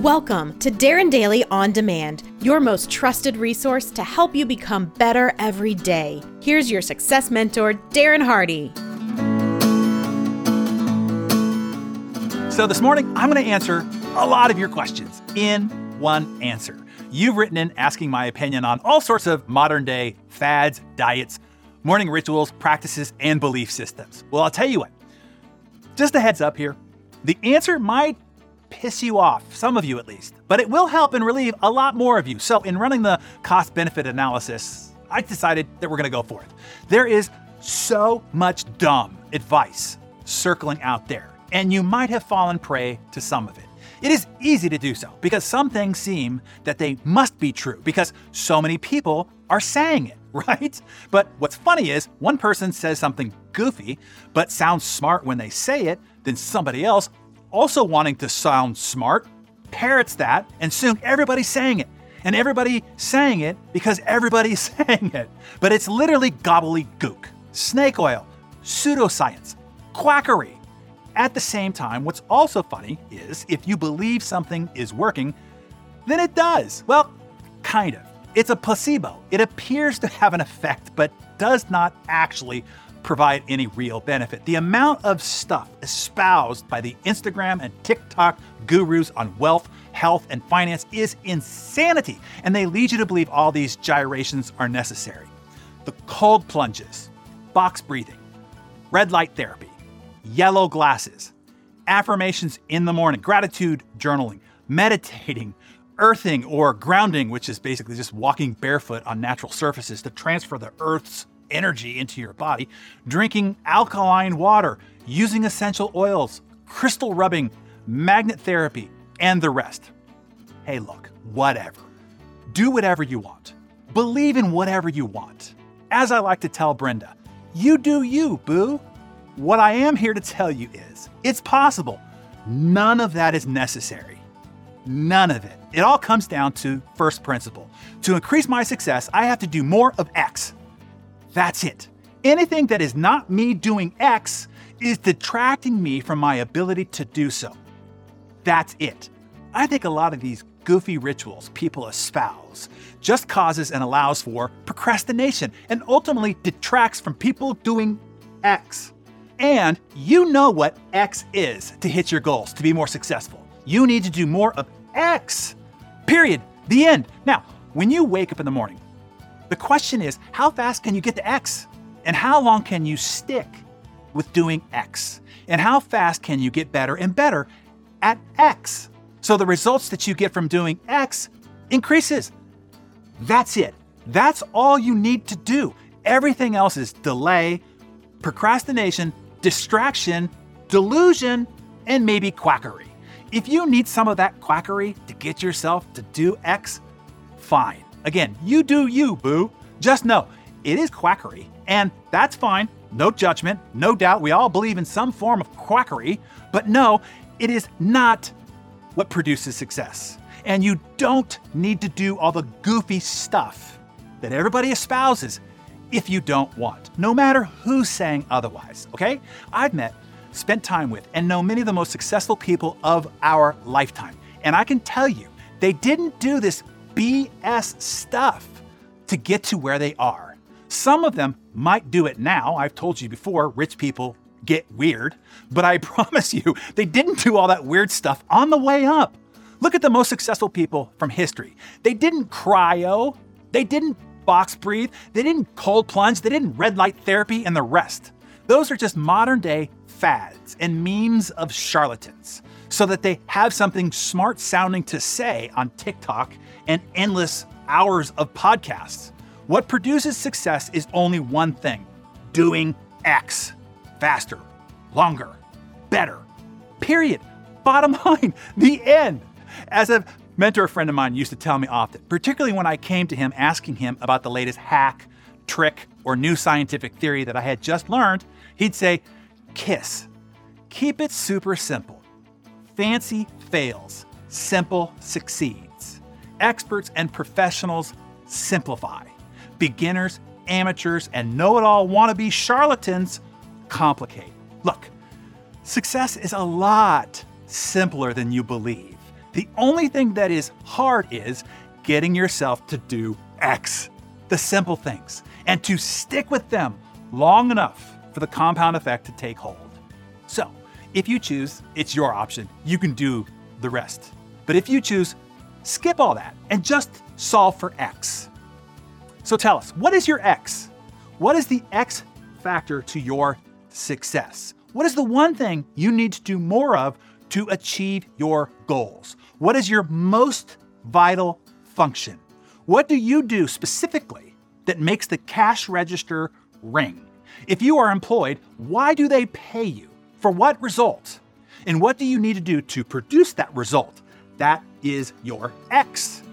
Welcome to Darren Daily On Demand, your most trusted resource to help you become better every day. Here's your success mentor, Darren Hardy. So this morning, I'm going to answer a lot of your questions in one answer. You've written in asking my opinion on all sorts of modern day fads, diets, morning rituals, practices, and belief systems. Well, I'll tell you what, just a heads up here, the answer might piss you off, some of you at least, but it will help and relieve a lot more of you. So in running the cost-benefit analysis, I decided that we're going to go for it. There is so much dumb advice circling out there, and you might have fallen prey to some of it. It is easy to do so because some things seem that they must be true because so many people are saying it, right? But what's funny is one person says something goofy but sounds smart when they say it, then somebody else, also wanting to sound smart, parrots that, and soon everybody's saying it. And everybody saying it because everybody's saying it. But it's literally gobbledygook, snake oil, pseudoscience, quackery. At the same time, what's also funny is if you believe something is working, then it does. Well, kind of. It's a placebo. It appears to have an effect, but does not actually provide any real benefit. The amount of stuff espoused by the Instagram and TikTok gurus on wealth, health, and finance is insanity, and they lead you to believe all these gyrations are necessary. The cold plunges, box breathing, red light therapy, yellow glasses, affirmations in the morning, gratitude journaling, meditating, earthing or grounding, which is basically just walking barefoot on natural surfaces to transfer the earth's energy into your body, drinking alkaline water, using essential oils, crystal rubbing, magnet therapy, and the rest. Hey, look, whatever. Do whatever you want. Believe in whatever you want. As I like to tell Brenda, you do you, boo. What I am here to tell you is, it's possible. None of that is necessary. None of it. It all comes down to first principle. To increase my success, I have to do more of X. That's it. Anything that is not me doing X is detracting me from my ability to do so. That's it. I think a lot of these goofy rituals people espouse just causes and allows for procrastination and ultimately detracts from people doing X. And you know what X is to hit your goals, to be more successful. You need to do more of X. Period. The end. Now, when you wake up in the morning, the question is, how fast can you get to X? And how long can you stick with doing X? And how fast can you get better and better at X? So the results that you get from doing X increases. That's it. That's all you need to do. Everything else is delay, procrastination, distraction, delusion, and maybe quackery. If you need some of that quackery to get yourself to do X, fine. Again, you do you, boo. Just know, it is quackery, and that's fine. No judgment, no doubt. We all believe in some form of quackery, but no, it is not what produces success. And you don't need to do all the goofy stuff that everybody espouses if you don't want, no matter who's saying otherwise, okay? I've met, spent time with, and know many of the most successful people of our lifetime. And I can tell you, they didn't do this BS stuff to get to where they are. Some of them might do it now. I've told you before, rich people get weird, but I promise you, they didn't do all that weird stuff on the way up. Look at the most successful people from history. They didn't cryo, they didn't box breathe, they didn't cold plunge, they didn't red light therapy, and the rest. Those are just modern day fads and memes of charlatans so that they have something smart sounding to say on TikTok and endless hours of podcasts. What produces success is only one thing: doing X. Faster, longer, better. Period. Bottom line, the end. As a mentor friend of mine used to tell me often, particularly when I came to him asking him about the latest hack, trick, or new scientific theory that I had just learned, he'd say, KISS. Keep it super simple. Fancy fails. Simple succeeds. Experts and professionals simplify. Beginners, amateurs, and know-it-all wannabe charlatans complicate. Look, success is a lot simpler than you believe. The only thing that is hard is getting yourself to do X, the simple things, and to stick with them long enough for the compound effect to take hold. So, if you choose, it's your option. You can do the rest. But if you choose, skip all that and just solve for X. So tell us, what is your X? What is the X factor to your success? What is the one thing you need to do more of to achieve your goals? What is your most vital function? What do you do specifically that makes the cash register ring? If you are employed, why do they pay you? For what result? And what do you need to do to produce that result? That is your X.